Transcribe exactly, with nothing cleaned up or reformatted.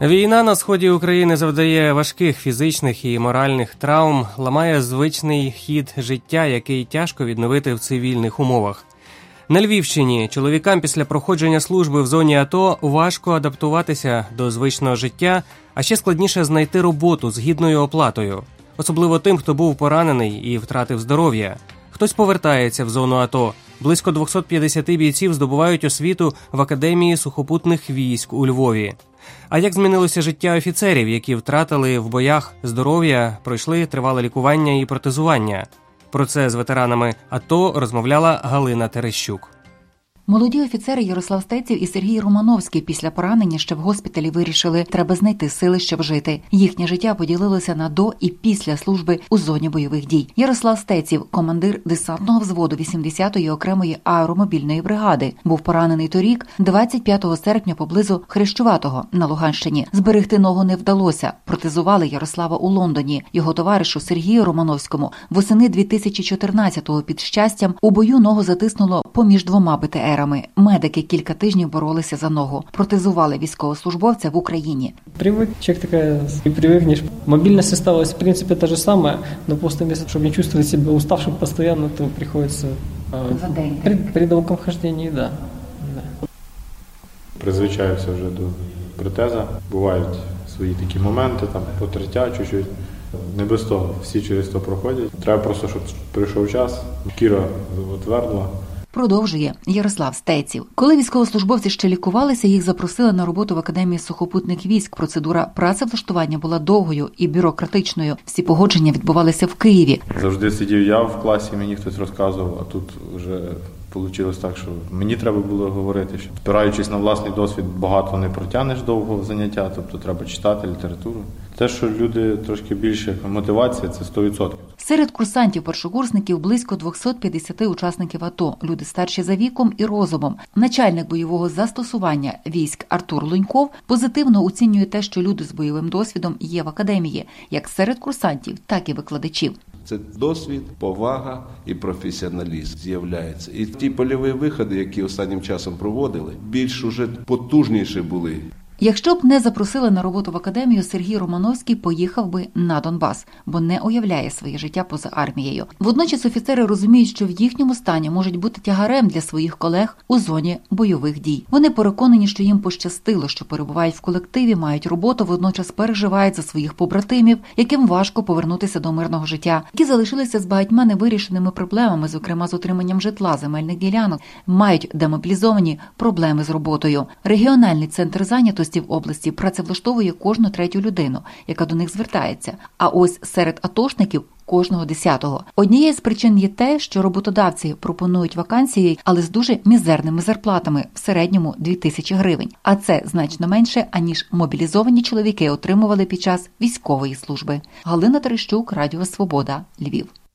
Війна на сході України завдає важких фізичних і моральних травм, ламає звичний хід життя, який тяжко відновити в цивільних умовах. На Львівщині чоловікам після проходження служби в зоні АТО важко адаптуватися до звичного життя, а ще складніше знайти роботу з гідною оплатою. Особливо тим, хто був поранений і втратив здоров'я. Хтось повертається в зону АТО. Близько двісті п'ятдесят бійців здобувають освіту в Академії сухопутних військ у Львові. А як змінилося життя офіцерів, які втратили в боях здоров'я, пройшли тривале лікування і протезування? Про це з ветеранами АТО розмовляла Галина Терещук. Молоді офіцери Ярослав Стеців і Сергій Романовський після поранення ще в госпіталі вирішили, треба знайти сили, щоб жити. Їхнє життя поділилося на до і після служби у зоні бойових дій. Ярослав Стеців, командир десантного взводу вісімдесятої окремої аеромобільної бригади, був поранений торік, двадцять п'ятого серпня поблизу Хрещуватого на Луганщині. Зберегти ногу не вдалося. Протезували Ярослава у Лондоні. Його товаришу Сергію Романовському восени дві тисячі чотирнадцятого під Щастям у бою ногу затиснуло поміж двома Б Т Р. Медики кілька тижнів боролися за ногу. Протезували військовослужбовця в Україні. Привык, человек такая, и привыкнешь. Мобильность осталась, в принципе, та же самая, но просто, чтобы не чувствовать себя уставшим постоянно, то приходится за день. При, при долгом хождении, да. да. Призвичаюся вже до протеза. Бувають свої такі моменти, там, потертя чуть-чуть. Не без того, всі через то проходять. Треба просто, щоб прийшов час, шкіра отвердла. Продовжує Ярослав Стеців. Коли військовослужбовці ще лікувалися, їх запросили на роботу в Академії сухопутних військ. Процедура працевлаштування була довгою і бюрократичною. Всі погодження відбувалися в Києві. Завжди сидів я в класі, мені хтось розказував, а тут вже вийшло так, що мені треба було говорити, що спираючись на власний досвід, багато не протягнеш довго заняття, тобто треба читати літературу. Те, що люди трошки більше мотивація, це сто відсотків. Серед курсантів-першокурсників близько двісті п'ятдесят учасників АТО, люди старші за віком і розумом. Начальник бойового застосування військ Артур Луньков позитивно оцінює те, що люди з бойовим досвідом є в академії, як серед курсантів, так і викладачів. Це досвід, повага і професіоналізм з'являється. І ті польові виходи, які останнім часом проводили, більш уже потужніші були. Якщо б не запросили на роботу в академію, Сергій Романовський поїхав би на Донбас, бо не уявляє своє життя поза армією. Водночас офіцери розуміють, що в їхньому стані можуть бути тягарем для своїх колег у зоні бойових дій. Вони переконані, що їм пощастило, що перебувають в колективі, мають роботу, водночас переживають за своїх побратимів, яким важко повернутися до мирного життя, які залишилися з багатьма невирішеними проблемами, зокрема з отриманням житла, земельних ділянок, мають демобілізовані проблеми з роботою. Регіональний центр зайнятості в області працевлаштовує кожну третю людину, яка до них звертається. А ось серед атошників кожного десятого. Однією з причин є те, що роботодавці пропонують вакансії, але з дуже мізерними зарплатами, в середньому дві тисячі гривень. А це значно менше, аніж мобілізовані чоловіки отримували під час військової служби. Галина Терещук, Радіо Свобода, Львів.